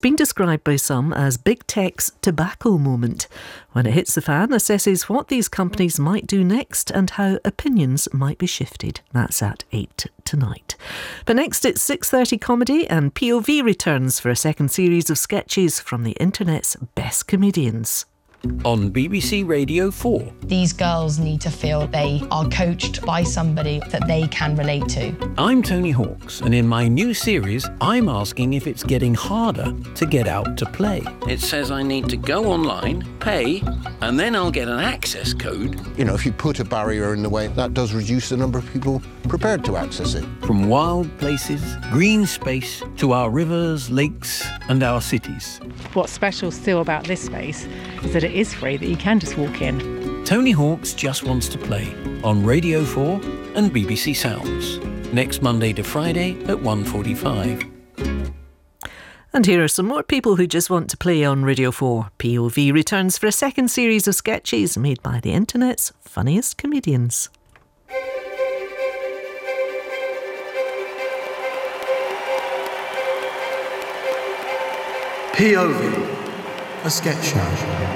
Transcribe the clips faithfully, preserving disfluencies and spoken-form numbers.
been described by some as Big Tech's tobacco moment. When it hits the fan, assesses what these companies might do next and how opinions might be shifted. That's at eight tonight. But next it's six thirty comedy, and P O V returns for a second series of sketches from the internet's best comedians. On B B C Radio four. These girls need to feel they are coached by somebody that they can relate to. I'm Tony Hawks, and in my new series, I'm asking if it's getting harder to get out to play. It says I need to go online, pay, and then I'll get an access code. You know, if you put a barrier in the way, that does reduce the number of people prepared to access it. From wild places, green space, to our rivers, lakes, and our cities. What's special still about this space is that it is free, that you can just walk in. Tony Hawks Just Wants to Play on Radio four and B B C Sounds. Next Monday to Friday at one forty-five. And here are some more people who just want to play on Radio four. P O V returns for a second series of sketches made by the internet's funniest comedians. P O V, a sketch show.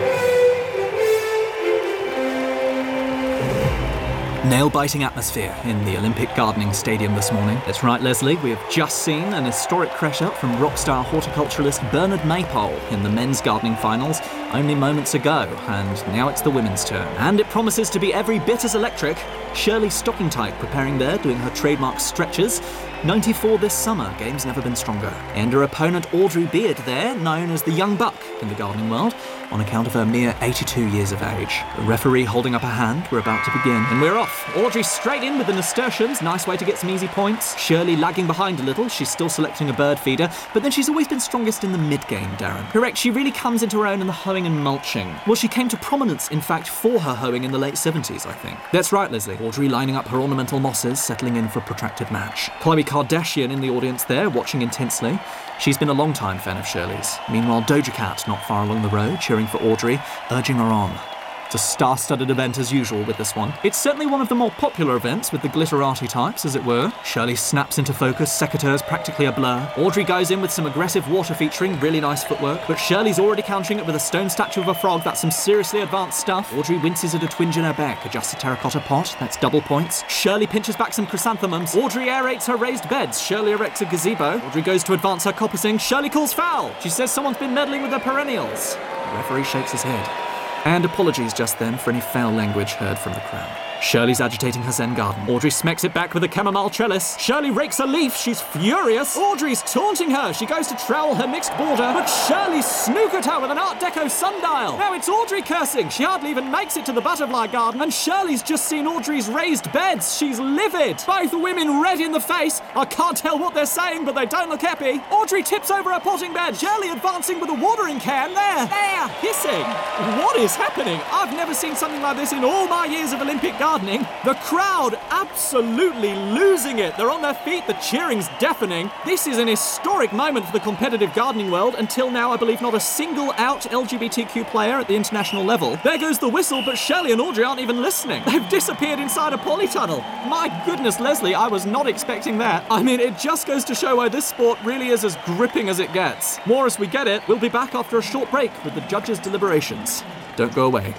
Nail-biting atmosphere in the Olympic Gardening Stadium this morning. That's right, Leslie, we have just seen an historic crush-up from rock star horticulturalist Bernard Maypole in the men's gardening finals only moments ago, and now it's the women's turn. And it promises to be every bit as electric. Shirley Stockingtyke preparing there, doing her trademark stretches. ninety-four this summer, game's never been stronger. And her opponent Audrey Beard there, known as the Young Buck in the gardening world, on account of her mere eighty-two years of age. The referee holding up a hand, we're about to begin. And we're off. Audrey straight in with the nasturtiums, nice way to get some easy points. Shirley lagging behind a little, she's still selecting a bird feeder, but then she's always been strongest in the mid-game, Darren. Correct, she really comes into her own in the hoeing and mulching. Well, she came to prominence, in fact, for her hoeing in the late seventies, I think. That's right, Leslie. Audrey lining up her ornamental mosses, settling in for a protracted match. Khloe Kardashian in the audience there, watching intensely. She's been a long-time fan of Shirley's. Meanwhile, Doja Cat not far along the road, cheering for Audrey, urging her on. It's a star-studded event as usual with this one. It's certainly one of the more popular events with the glitterati types, as it were. Shirley snaps into focus, secateurs practically a blur. Audrey goes in with some aggressive water featuring, really nice footwork, but Shirley's already countering it with a stone statue of a frog. That's some seriously advanced stuff. Audrey winces at a twinge in her back, adjusts a terracotta pot, that's double points. Shirley pinches back some chrysanthemums. Audrey aerates her raised beds. Shirley erects a gazebo. Audrey goes to advance her coppicing. Shirley calls foul. She says someone's been meddling with her perennials. The referee shakes his head. And apologies just then for any foul language heard from the crowd. Shirley's agitating her Zen garden. Audrey smacks it back with a chamomile trellis. Shirley rakes a leaf. She's furious. Audrey's taunting her. She goes to trowel her mixed border, but Shirley's snookered her with an Art Deco sundial. Now it's Audrey cursing. She hardly even makes it to the butterfly garden, and Shirley's just seen Audrey's raised beds. She's livid. Both women red in the face. I can't tell what they're saying, but they don't look happy. Audrey tips over her potting bed. Shirley advancing with a watering can. There, there, hissing. What is happening? I've never seen something like this in all my years of Olympic gardening. The crowd absolutely losing it. They're on their feet, the cheering's deafening. This is an historic moment for the competitive gardening world. Until now, I believe not a single out L G B T Q player at the international level. There goes the whistle, but Shirley and Audrey aren't even listening. They've disappeared inside a polytunnel. My goodness, Leslie, I was not expecting that. I mean, it just goes to show why this sport really is as gripping as it gets. More as we get it. We'll be back after a short break with the judges' deliberations. Don't go away.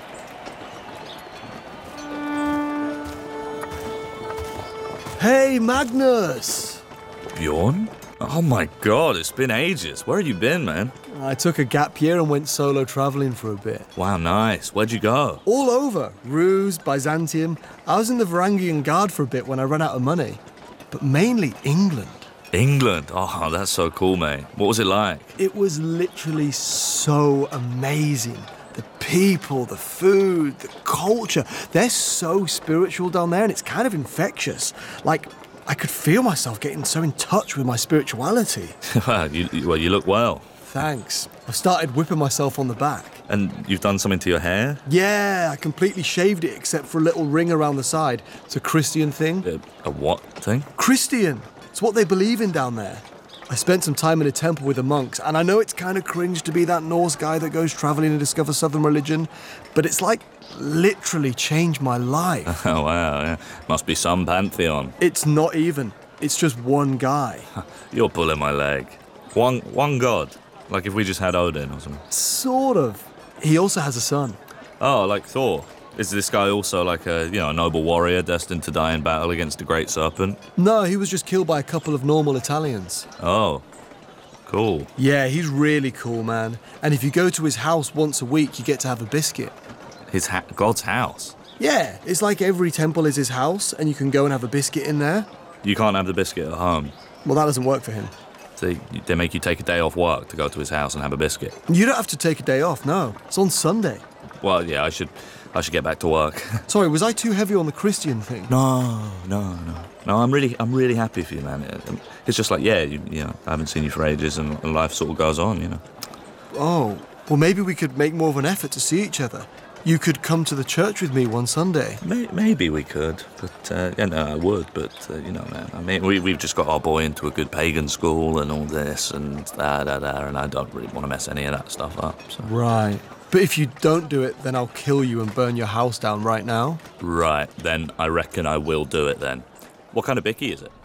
Hey, Magnus! Bjorn? Oh my god, it's been ages. Where have you been, man? I took a gap year and went solo travelling for a bit. Wow, nice. Where'd you go? All over. Ruse, Byzantium. I was in the Varangian Guard for a bit when I ran out of money. But mainly England. England? Oh, that's so cool, mate. What was it like? It was literally so amazing. The people, the food, the culture. They're so spiritual down there, and it's kind of infectious. Like, I could feel myself getting so in touch with my spirituality. Well, you, well, you look well. Thanks. I've started whipping myself on the back. And you've done something to your hair? Yeah, I completely shaved it except for a little ring around the side. It's a Christian thing. A, a what thing? Christian. It's what they believe in down there. I spent some time in a temple with the monks, and I know it's kind of cringe to be that Norse guy that goes travelling to discover Southern religion, but it's like literally changed my life. Oh, wow, yeah. Must be some pantheon. It's not even. It's just one guy. You're pulling my leg. One, one god. Like if we just had Odin or something? Sort of. He also has a son. Oh, like Thor. Is this guy also like a, you know, a noble warrior destined to die in battle against the great serpent? No, he was just killed by a couple of normal Italians. Oh, cool. Yeah, he's really cool, man. And if you go to his house once a week, you get to have a biscuit. His ha- God's house? Yeah, it's like every temple is his house, and you can go and have a biscuit in there. You can't have the biscuit at home. Well, that doesn't work for him. They, they make you take a day off work to go to his house and have a biscuit. You don't have to take a day off, no. It's on Sunday. Well, yeah, I should I should get back to work. Sorry, was I too heavy on the Christian thing? No, no, no. No, I'm really I'm really happy for you, man. It's just like, yeah, you, you know, I haven't seen you for ages and, and life sort of goes on, you know. Oh, well, maybe we could make more of an effort to see each other. You could come to the church with me one Sunday. May- maybe we could, but, uh, yeah, no, I would, but, uh, you know, man, I mean, we, we've just got our boy into a good pagan school and all this and da, da, da, and I don't really want to mess any of that stuff up, so. Right. But if you don't do it, then I'll kill you and burn your house down right now. Right, then I reckon I will do it then. What kind of bicky is it?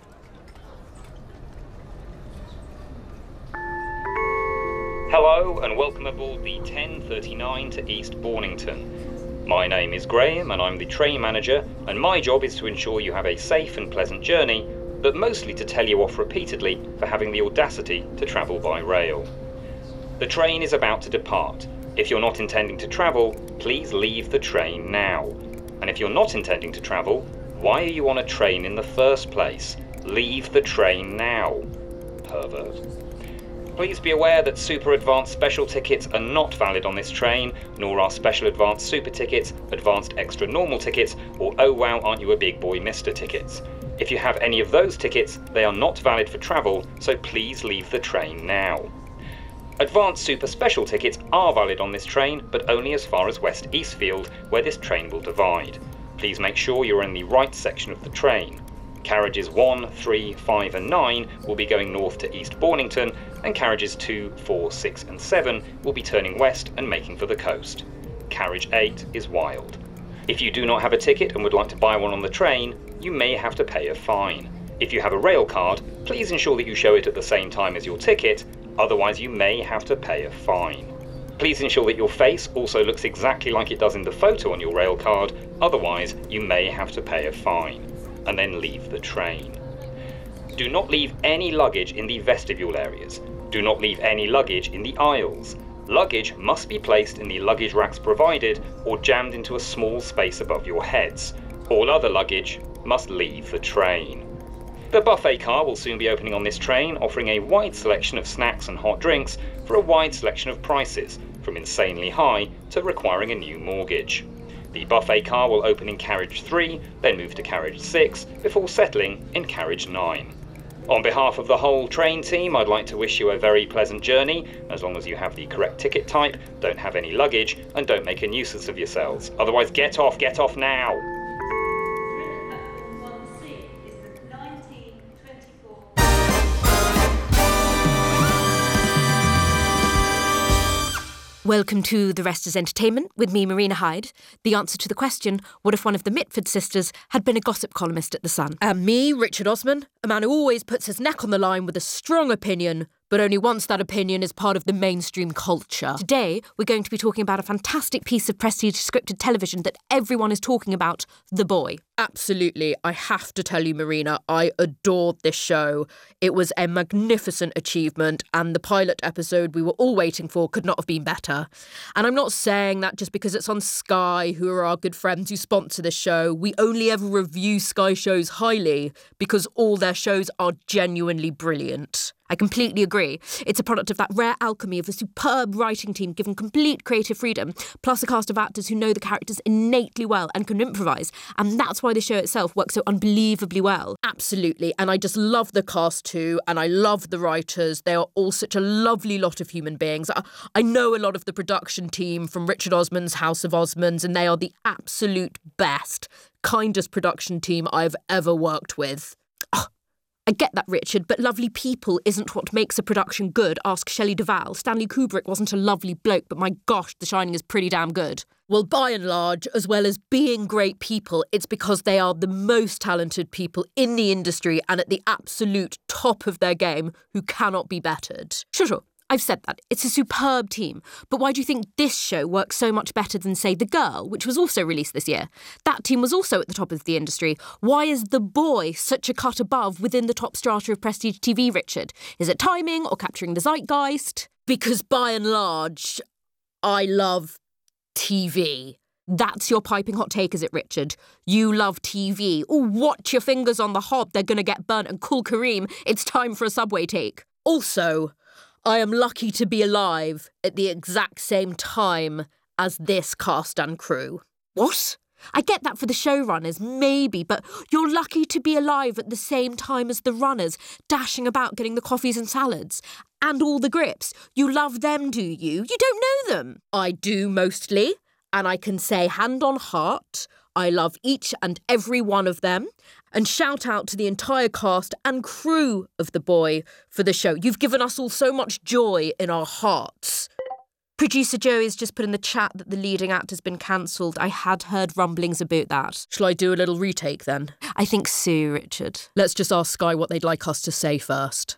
Hello and welcome aboard the ten thirty-nine to East Bornington. My name is Graham and I'm the train manager, and my job is to ensure you have a safe and pleasant journey, but mostly to tell you off repeatedly for having the audacity to travel by rail. The train is about to depart. If you're not intending to travel, please leave the train now. And if you're not intending to travel, why are you on a train in the first place? Leave the train now, pervert. Please be aware that Super Advanced Special tickets are not valid on this train, nor are Special Advanced Super tickets, Advanced Extra Normal tickets, or Oh Wow Aren't You a Big Boy Mister tickets. If you have any of those tickets, they are not valid for travel, so please leave the train now. Advanced Super Special tickets are valid on this train, but only as far as West Eastfield, where this train will divide. Please make sure you're in the right section of the train. Carriages one, three, five and nine will be going north to East Bornington, and carriages two, four, six and seven will be turning west and making for the coast. Carriage eight is wild. If you do not have a ticket and would like to buy one on the train, you may have to pay a fine. If you have a rail card, please ensure that you show it at the same time as your ticket, otherwise you may have to pay a fine. Please ensure that your face also looks exactly like it does in the photo on your rail card, otherwise you may have to pay a fine. And then leave the train. Do not leave any luggage in the vestibule areas. Do not leave any luggage in the aisles. Luggage must be placed in the luggage racks provided or jammed into a small space above your heads. All other luggage must leave the train. The buffet car will soon be opening on this train, offering a wide selection of snacks and hot drinks for a wide selection of prices, from insanely high to requiring a new mortgage. The buffet car will open in carriage three, then move to carriage six, before settling in carriage nine. On behalf of the whole train team, I'd like to wish you a very pleasant journey, as long as you have the correct ticket type, don't have any luggage, and don't make a nuisance of yourselves. Otherwise, get off, get off now! Welcome to The Rest is Entertainment with me, Marina Hyde. The answer to the question, what if one of the Mitford sisters had been a gossip columnist at The Sun? And me, Richard Osman, a man who always puts his neck on the line with a strong opinion, but only once that opinion is part of the mainstream culture. Today, we're going to be talking about a fantastic piece of prestige scripted television that everyone is talking about, The Boy. Absolutely, I have to tell you, Marina, I adored this show. It was a magnificent achievement, and the pilot episode we were all waiting for could not have been better. And I'm not saying that just because it's on Sky, who are our good friends who sponsor this show. We only ever review Sky shows highly because all their shows are genuinely brilliant. I completely agree. It's a product of that rare alchemy of a superb writing team given complete creative freedom, plus a cast of actors who know the characters innately well and can improvise, and that's why the show itself works so unbelievably well. Absolutely, and I just love the cast too, and I love the writers. They are all such a lovely lot of human beings. I, I know a lot of the production team from Richard Osman's House of Osmonds, and they are the absolute best, kindest production team I've ever worked with. Oh, I get that, Richard, but lovely people isn't what makes a production good. Ask Shelley Duvall. Stanley Kubrick wasn't a lovely bloke, but my gosh, The Shining is pretty damn good. Well, by and large, as well as being great people, it's because they are the most talented people in the industry and at the absolute top of their game who cannot be bettered. Sure, sure. I've said that. It's a superb team. But why do you think this show works so much better than, say, The Girl, which was also released this year? That team was also at the top of the industry. Why is The Boy such a cut above within the top strata of prestige T V, Richard? Is it timing or capturing the zeitgeist? Because by and large, I love T V. That's your piping hot take, is it, Richard? You love T V. Oh, watch your fingers on the hob. They're going to get burnt. And cool Kareem, it's time for a Subway take. Also, I am lucky to be alive at the exact same time as this cast and crew. What? I get that for the showrunners, maybe, but you're lucky to be alive at the same time as the runners, dashing about getting the coffees and salads. And all the grips. You love them, do you? You don't know them. I do, mostly. And I can say, hand on heart, I love each and every one of them. And shout out to the entire cast and crew of The Boy for the show. You've given us all so much joy in our hearts. Producer Joey's just put in the chat that the leading actor's been cancelled. I had heard rumblings about that. Shall I do a little retake then? I think so, Richard. Let's just ask Sky what they'd like us to say first.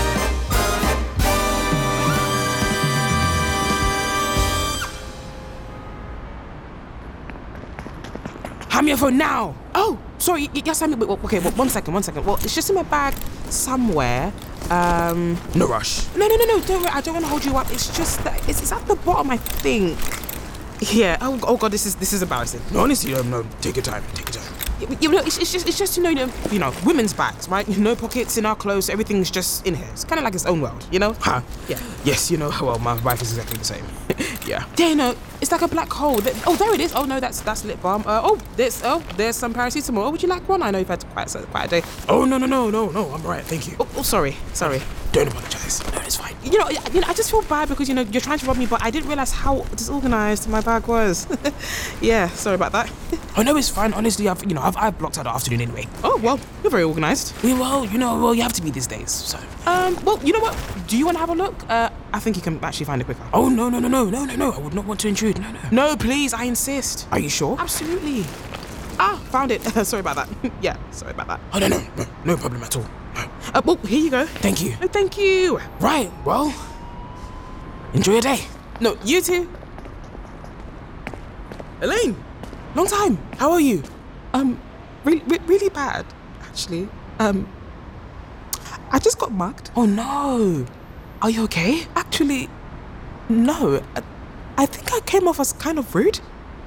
Hand me your phone now. Oh, sorry. y- Yes, I mean, wait, wait, okay, well, one second, one second. Well, it's just in my bag somewhere. Um, no rush. No, no, no, no. Don't worry. I don't want to hold you up. It's just that it's, it's at the bottom, I think. Yeah. Oh, oh God, this is this is embarrassing. No, honestly, no, no. Take your time. Take your time. You, you know, it's, it's just it's just you know, you know, you know, women's bags, right? No pockets in our clothes. Everything's just in here. It's kind of like its own world, you know? Huh? Yeah. Yes, you know. Well, my wife is exactly the same. Yeah. Yeah, you know, it's like a black hole. That, oh, there it is. Oh no, that's that's lip balm. Uh, oh, there's oh, there's some paracetamol. Oh, would you like one? I know you've had quite a, quite a day. Oh no no no no no, I'm alright. Thank you. Oh, oh sorry, sorry. Don't apologize. No, it's fine. You know, you know, I just feel bad because you know you're trying to rob me, but I didn't realize how disorganized my bag was. Yeah, sorry about that. Oh no, it's fine. Honestly, I've you know I've I've blocked out the afternoon anyway. Oh well, you're very organized. Yeah, well, you know, well you have to be these days. So, um, well, you know what? Do you want to have a look? Uh, I think you can actually find it quicker. Oh no no no no no no no! I would not want to intrude. No no. No, please, I insist. Are you sure? Absolutely. Ah, found it. Sorry about that. Yeah, sorry about that. Oh no no no no problem at all. No. Uh, well, here you go. Thank you. Oh, thank you. Right. Well, enjoy your day. No, you too. Elaine, long time. How are you? Um, really, re- really bad, actually. Um, I just got mugged. Oh no. Are you okay? Actually, no. I, I think I came off as kind of rude.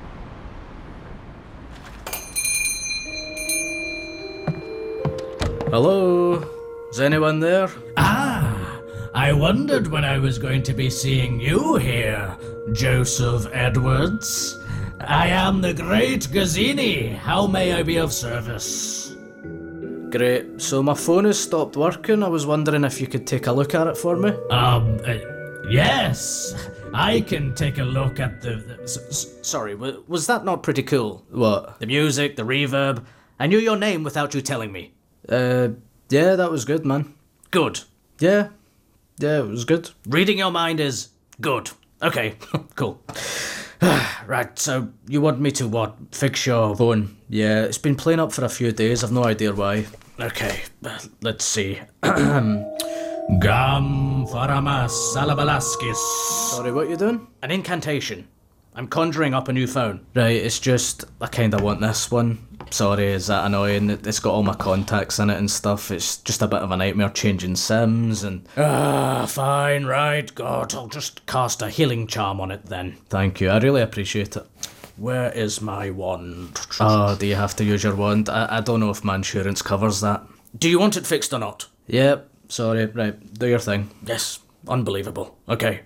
Hello? Is anyone there? Ah, I wondered when I was going to be seeing you here, Joseph Edwards. I am the great Gazzini. How may I be of service? Great. So my phone has stopped working. I was wondering if you could take a look at it for me. Um, uh, yes. I can take a look at the... the S- s- sorry, w- was that not pretty cool? What? The music, the reverb. I knew your name without you telling me. Uh, yeah, that was good, man. Good. Yeah. Yeah, it was good. Reading your mind is good. Okay, cool. Right, so you want me to what? Fix your phone? Yeah, it's been playing up for a few days. I've no idea why. Okay, uh, let's see. Gam Faramas Salabalaskis. Sorry, what you doing? An incantation. I'm conjuring up a new phone. Right, it's just, I kinda want this one. Sorry, is that annoying? It's got all my contacts in it and stuff. It's just a bit of a nightmare changing SIMs and... Ah, fine, right, God, I'll just cast a healing charm on it then. Thank you, I really appreciate it. Where is my wand? Oh, do you have to use your wand? I, I don't know if my insurance covers that. Do you want it fixed or not? Yep, sorry, right, do your thing. Yes, unbelievable. Okay.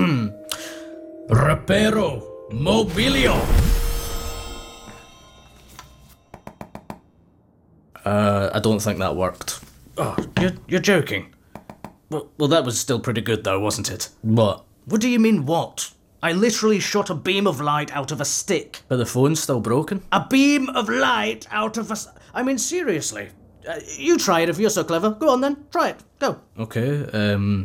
Reparo Mobilio. Uh, I don't think that worked. Oh, you're, you're joking. Well, well, that was still pretty good though, wasn't it? What? What do you mean, what? I literally shot a beam of light out of a stick. But the phone's still broken? A beam of light out of a... I mean, seriously. Uh, you try it if you're so clever. Go on then, try it. Go. Okay, um...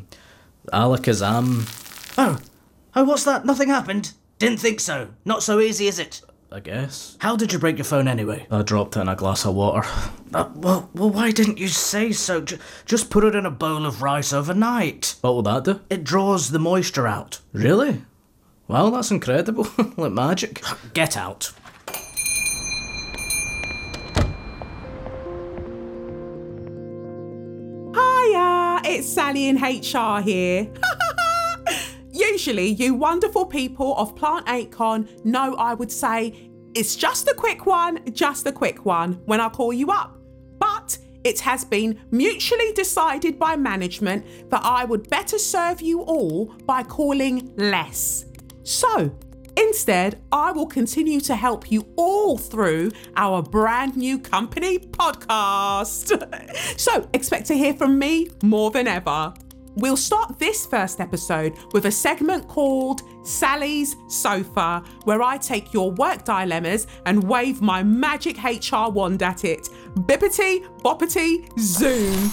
Alakazam... Oh. Oh, what's that? Nothing happened? Didn't think so. Not so easy, is it? I guess. How did you break your phone anyway? I dropped it in a glass of water. Uh, well, well, why didn't you say so? J- just put it in a bowl of rice overnight. What will that do? It draws the moisture out. Really? Well, that's incredible. Like magic. Get out. Hiya, it's Sally in H R here. Usually, you wonderful people of Plant eight Con know I would say, it's just a quick one, just a quick one, when I call you up. But it has been mutually decided by management that I would better serve you all by calling less. So, instead, I will continue to help you all through our brand new company podcast. So, expect to hear from me more than ever. We'll start this first episode with a segment called Sally's Sofa, where I take your work dilemmas and wave my magic H R wand at it. Bippity, boppity, zoom.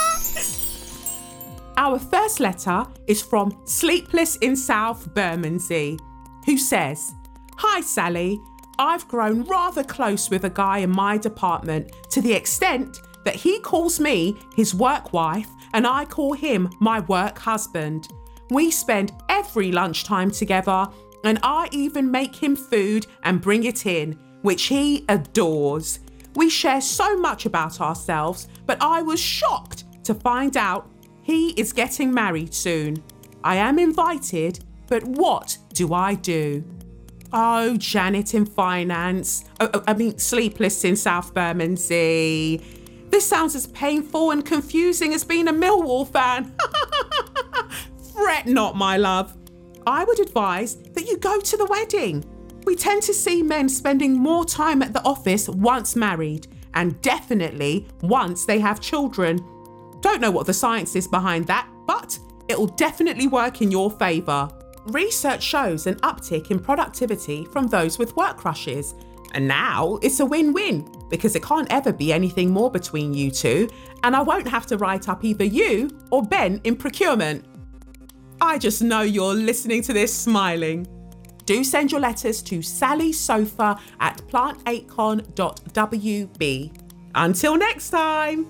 Our first letter is from Sleepless in South Bermondsey, who says, "Hi Sally, I've grown rather close with a guy in my department to the extent that he calls me his work wife and I call him my work husband. We spend every lunchtime together and I even make him food and bring it in, which he adores. We share so much about ourselves, but I was shocked to find out he is getting married soon. I am invited, but what do I do?" Oh, Janet in finance. Oh, I mean, Sleepless in South Bermondsey. This sounds as painful and confusing as being a Millwall fan. Fret not, my love. I would advise that you go to the wedding. We tend to see men spending more time at the office once married, and definitely once they have children. Don't know what the science is behind that, but it'll definitely work in your favour. Research shows an uptick in productivity from those with work crushes. And now it's a win-win because it can't ever be anything more between you two, and I won't have to write up either you or Ben in procurement. I just know you're listening to this smiling. Do send your letters to sallysofa at plant eight con dot w b. Until next time.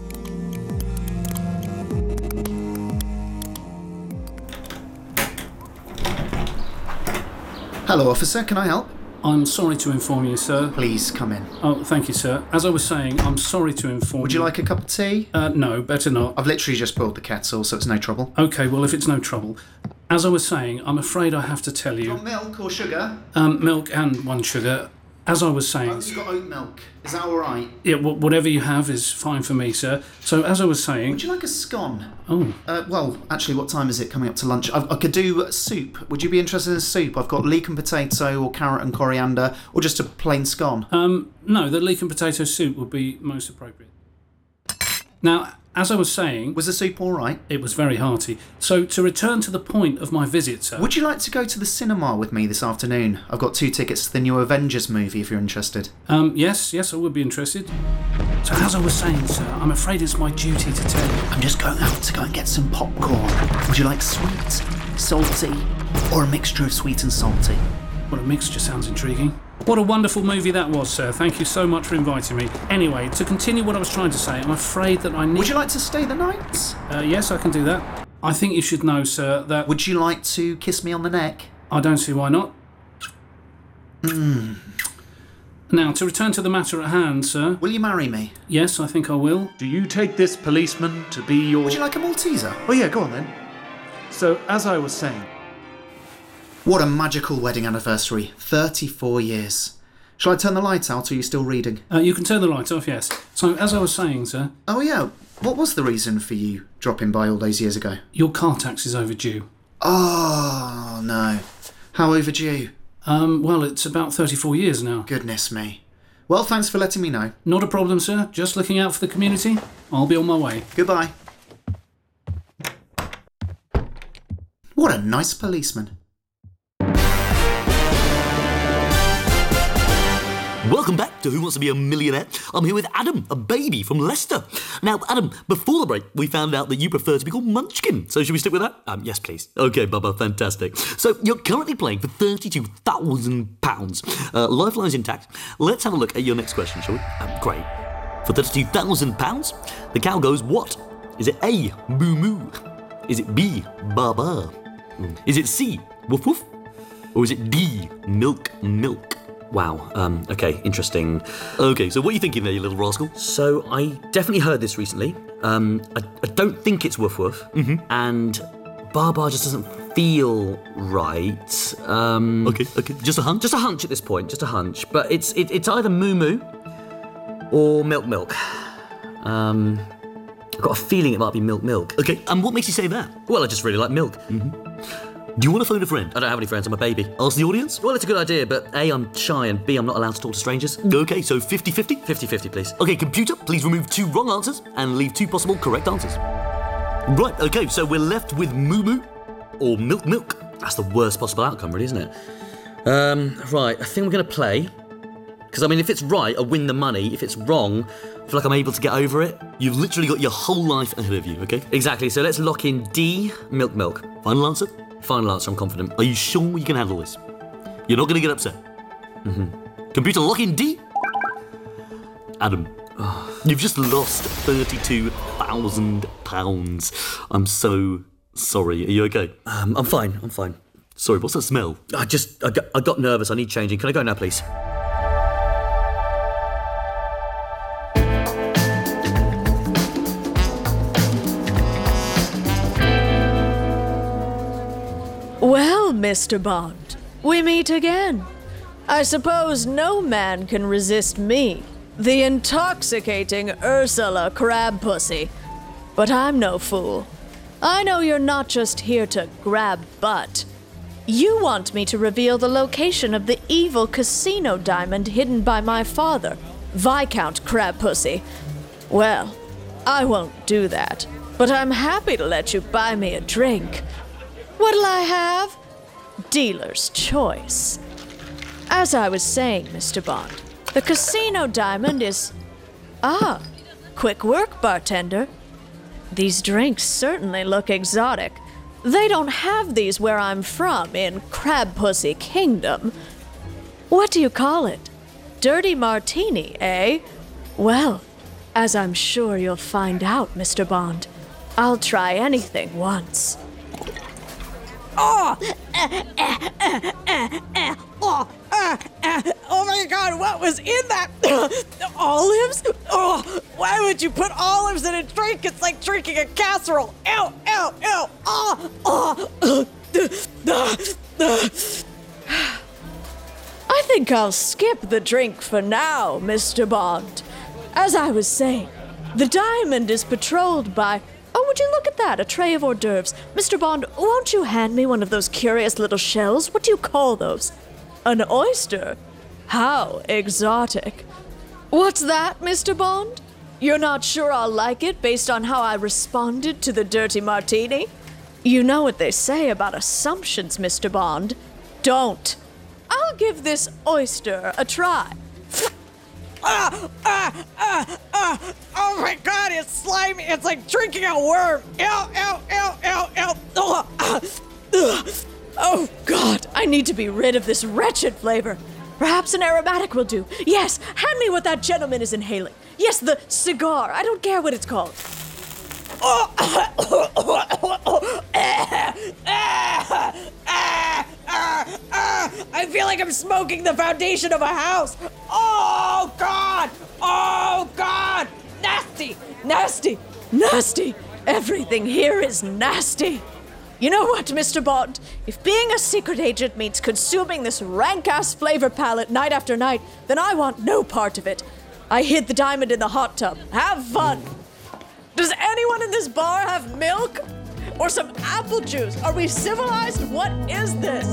Hello, officer. Can I help? I'm sorry to inform you, sir. Please come in. Oh, thank you, sir. As I was saying, I'm sorry to inform you. Would you like a cup of tea? Uh, no, better not. I've literally just boiled the kettle, so it's no trouble. Okay, well, if it's no trouble. As I was saying, I'm afraid I have to tell you... Want milk or sugar? Um, milk and one sugar. As I was saying... Oh, you've got oat milk. Is that all right? Yeah, w- whatever you have is fine for me, sir. So, as I was saying... Would you like a scone? Oh. Uh, well, actually, what time is it coming up to lunch? I, I could do soup. Would you be interested in soup? I've got leek and potato or carrot and coriander, or just a plain scone. Um, no, the leek and potato soup would be most appropriate. Now, as I was saying... Was the soup all right? It was very hearty. So, to return to the point of my visit, sir... Would you like to go to the cinema with me this afternoon? I've got two tickets to the new Avengers movie, if you're interested. Um, yes, yes, I would be interested. So, as I was saying, sir, I'm afraid it's my duty to tell you. I'm just going out to go and get some popcorn. Would you like sweet, salty, or a mixture of sweet and salty? Well, a mixture sounds intriguing. What a wonderful movie that was, sir. Thank you so much for inviting me. Anyway, to continue what I was trying to say, I'm afraid that I need... Would you like to stay the night? Uh, yes, I can do that. I think you should know, sir, that... Would you like to kiss me on the neck? I don't see why not. Hmm. Now, to return to the matter at hand, sir... Will you marry me? Yes, I think I will. Do you take this policeman to be your... Would you like a Malteser? Oh yeah, go on then. So, as I was saying... What a magical wedding anniversary. thirty-four years. Shall I turn the light out, or are you still reading? Uh, you can turn the light off, yes. So, as I was saying, sir... Oh yeah, what was the reason for you dropping by all those years ago? Your car tax is overdue. Oh, no. How overdue? Um, well, it's about thirty-four years now. Goodness me. Well, thanks for letting me know. Not a problem, sir. Just looking out for the community. I'll be on my way. Goodbye. What a nice policeman. Welcome back to Who Wants to Be a Millionaire. I'm here with Adam, a baby from Leicester. Now, Adam, before the break, we found out that you prefer to be called Munchkin. So should we stick with that? Um, yes, please. OK, Bubba, fantastic. So you're currently playing for thirty-two thousand pounds. Uh, Lifeline's intact. Let's have a look at your next question, shall we? Um, great. For thirty-two thousand pounds, the cow goes what? Is it A, moo moo? Is it B, ba ba? Mm. Is it C, woof woof? Or is it D, milk milk? Wow, um, okay, interesting. OK, so what are you thinking there, you little rascal? So I definitely heard this recently. Um, I, I don't think it's woof woof. Mm-hmm. And ba ba just doesn't feel right. Um, OK, OK, just a hunch? Just a hunch at this point, just a hunch. But it's it, it's either moo moo or milk milk. Um, I've got a feeling it might be milk milk. OK, and what makes you say that? Well, I just really like milk. Mm-hmm. Do you want to phone a friend? I don't have any friends, I'm a baby. Ask the audience? Well, it's a good idea, but A, I'm shy, and B, I'm not allowed to talk to strangers. OK, so fifty-fifty? fifty-fifty, please. OK, computer, please remove two wrong answers and leave two possible correct answers. Right, OK, so we're left with moo moo or milk milk. That's the worst possible outcome, really, isn't it? Um, right, I think we're going to play. Because, I mean, if it's right, I win the money. If it's wrong, I feel like I'm able to get over it. You've literally got your whole life ahead of you, OK? Exactly, so let's lock in D, milk milk. Final answer? Final answer, I'm confident. Are you sure you can handle this? You're not going to get upset? Mm-hmm. Computer, lock in D. Adam, oh. You've just lost thirty-two thousand pounds. I'm so sorry. Are you OK? Um, I'm fine, I'm fine. Sorry, what's that smell? I just, I got, I got nervous. I need changing. Can I go now, please? Well, Mister Bond, we meet again. I suppose no man can resist me, the intoxicating Ursula Crabpussy. But I'm no fool. I know you're not just here to grab butt. You want me to reveal the location of the evil casino diamond hidden by my father, Viscount Crabpussy. Well, I won't do that, but I'm happy to let you buy me a drink. What'll I have? Dealer's choice. As I was saying, Mister Bond, the casino diamond is... Ah, quick work, bartender. These drinks certainly look exotic. They don't have these where I'm from, in Crabpussy Kingdom. What do you call it? Dirty martini, eh? Well, as I'm sure you'll find out, Mister Bond, I'll try anything once. Oh! Uh, uh, uh, uh, uh, oh, uh, uh, oh my god, what was in that? Olives? Oh, why would you put olives in a drink? It's like drinking a casserole. Ew, ew, ew. Oh, oh. I think I'll skip the drink for now, Mister Bond. As I was saying, the diamond is patrolled by... Oh, would you look at that, a tray of hors d'oeuvres. Mister Bond, won't you hand me one of those curious little shells? What do you call those? An oyster? How exotic. What's that, Mister Bond? You're not sure I'll like it based on how I responded to the dirty martini? You know what they say about assumptions, Mister Bond. Don't. I'll give this oyster a try. Ah, ah, ah, ah. Oh my god, it's slimy. It's like drinking a worm. Ew, ew, ew, ew, ew. Oh, ah, ugh. Oh god, I need to be rid of this wretched flavor. Perhaps an aromatic will do. Yes, hand me what that gentleman is inhaling. Yes, the cigar. I don't care what it's called. Oh, ah, oh, oh, oh, oh. Ah, ah, ah, ah, ah. I feel like I'm smoking the foundation of a house. Oh god! Oh god! Nasty! Nasty! Nasty! Everything here is nasty. You know what, Mister Bond? If being a secret agent means consuming this rank-ass flavor palette night after night, then I want no part of it. I hid the diamond in the hot tub. Have fun! Does anyone in this bar have milk? Or some apple juice? Are we civilized? What is this?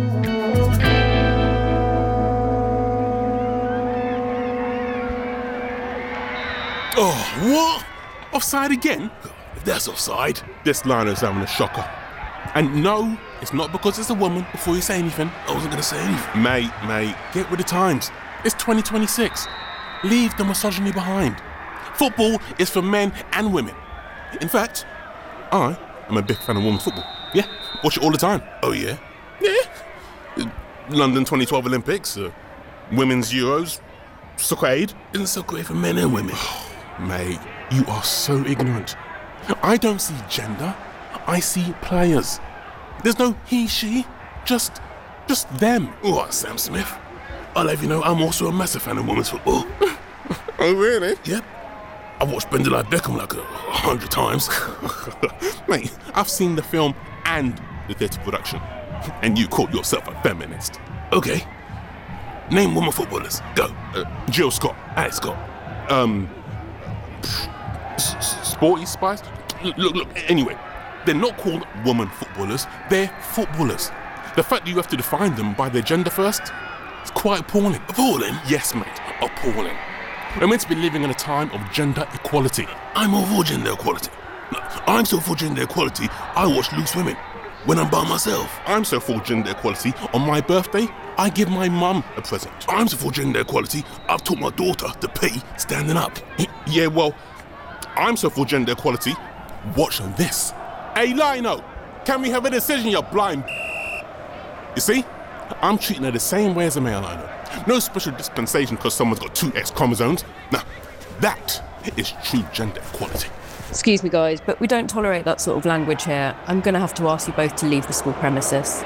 Oh, what? Offside again? If that's offside, this liner's having a shocker. And no, it's not because it's a woman before you say anything. I wasn't going to say anything. Mate, mate, get with the times. It's twenty twenty-six. Leave the misogyny behind. Football is for men and women. In fact, I am a big fan of women's football. Yeah, watch it all the time. Oh yeah? Yeah. London twenty twelve Olympics, uh, women's Euros, Soccer Aid. Isn't Soccer Aid for men and women? Mate, you are so ignorant. I don't see gender, I see players. There's no he, she, just, just them. Oh, Sam Smith. I'll have you know, I'm also a massive fan of women's football. Oh, really? Yep. I've watched Brendan like Beckham like a, a hundred times. Mate, I've seen the film and the theatre production. And you call yourself a feminist. Okay. Name women footballers. Go. Uh, Jill Scott. Alex Scott. Um... S- S- Sporty Spice? Look, look, look, anyway. They're not called woman footballers. They're footballers. The fact that you have to define them by their gender first, it's quite appalling. Appalling? Yes, mate. Appalling. We're meant to be living in a time of gender equality. I'm all for gender equality. No, I'm so for gender equality, I watch Loose Women when I'm by myself. I'm so for gender equality, on my birthday, I give my mum a present. I'm so for gender equality, I've taught my daughter to pee standing up. Yeah, well, I'm so for gender equality, watch this. Hey, Lino, can we have a decision, you blind? You see, I'm treating her the same way as a male, Lino. No special dispensation because someone's got two X chromosomes. Now, that is true gender equality. Excuse me, guys, but we don't tolerate that sort of language here. I'm going to have to ask you both to leave the school premises.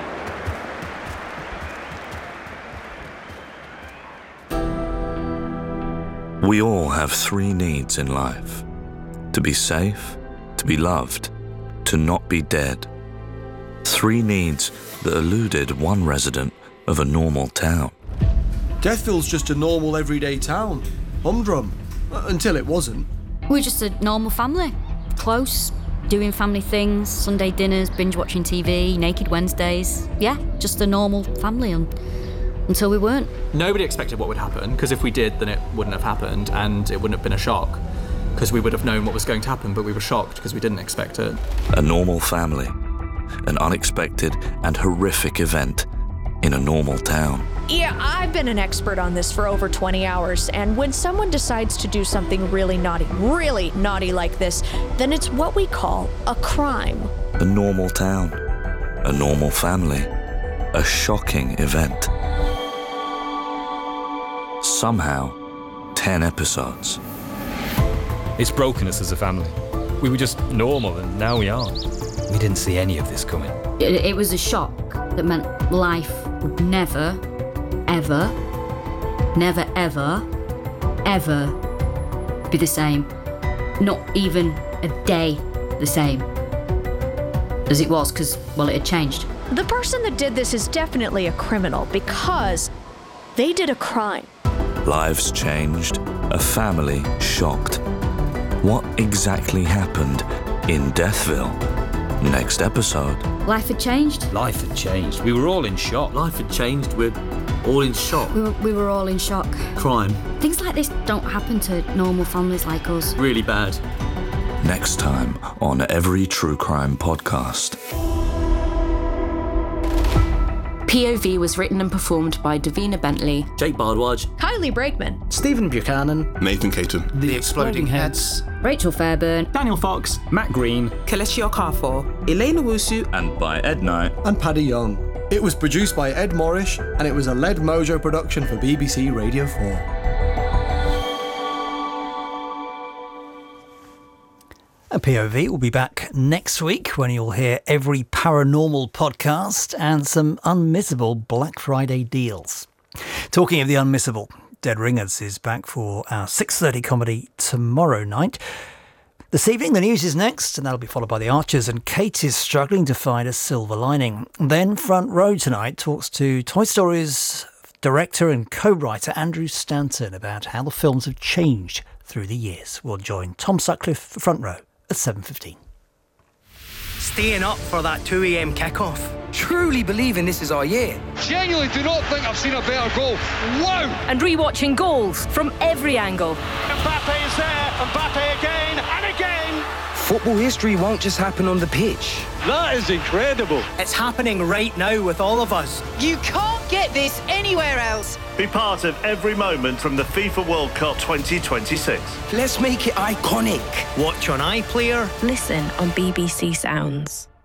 We all have three needs in life. To be safe, to be loved, to not be dead. Three needs that eluded one resident of a normal town. Deathville's just a normal everyday town. Humdrum. Until it wasn't. We're just a normal family. Close, doing family things, Sunday dinners, binge-watching T V, Naked Wednesdays. Yeah, just a normal family un- until we weren't. Nobody expected what would happen, because if we did, then it wouldn't have happened, and it wouldn't have been a shock. Because we would have known what was going to happen, but we were shocked because we didn't expect it. A normal family. An unexpected and horrific event in a normal town. Yeah, I've been an expert on this for over twenty hours, and when someone decides to do something really naughty, really naughty like this, then it's what we call a crime. A normal town. A normal family. A shocking event. Somehow, ten episodes. It's broken us as a family. We were just normal, and now we aren't. We didn't see any of this coming. It, it was a shock that meant life would never, ever, never, ever, ever be the same. Not even a day the same as it was, because, well, it had changed. The person that did this is definitely a criminal because they did a crime. Lives changed. A family shocked. What exactly happened in Deathville? Next episode. Life had changed. Life had changed. We were all in shock. Life had changed. We're all in shock. We were, we were all in shock. Crime. Things like this don't happen to normal families like us. Really bad. Next time on Every True Crime Podcast. P O V was written and performed by Davina Bentley, Jake Bardwaj, Kylie Brakeman, Stephen Buchanan, Nathan Caton, The Exploding Heads, Rachel Fairburn, Daniel Fox, Matt Green, Kelechi Okafor, Elaine Owusu, and by Ed Knight and Paddy Young. It was produced by Ed Morrish, and it was a Lead Mojo production for B B C Radio four. A P O V will be back next week when you'll hear every paranormal podcast and some unmissable Black Friday deals. Talking of the unmissable, Dead Ringers is back for our six thirty comedy tomorrow night. This evening, the news is next, and that'll be followed by The Archers, and Kate is struggling to find a silver lining. Then Front Row tonight talks to Toy Story's director and co-writer Andrew Stanton about how the films have changed through the years. We'll join Tom Sutcliffe for Front Row at seven fifteen. Staying up for that two a.m. kickoff. Truly believing this is our year. Genuinely do not think I've seen a better goal. Wow! and rewatching goals from every angle. Mbappe is there, Mbappe again, And again. Football history won't just happen on the pitch. That is incredible. It's happening right now with all of us. You can't get this anywhere else. Be part of every moment from the FIFA World Cup twenty twenty-six. Let's make it iconic. Watch on iPlayer. Listen on B B C Sounds.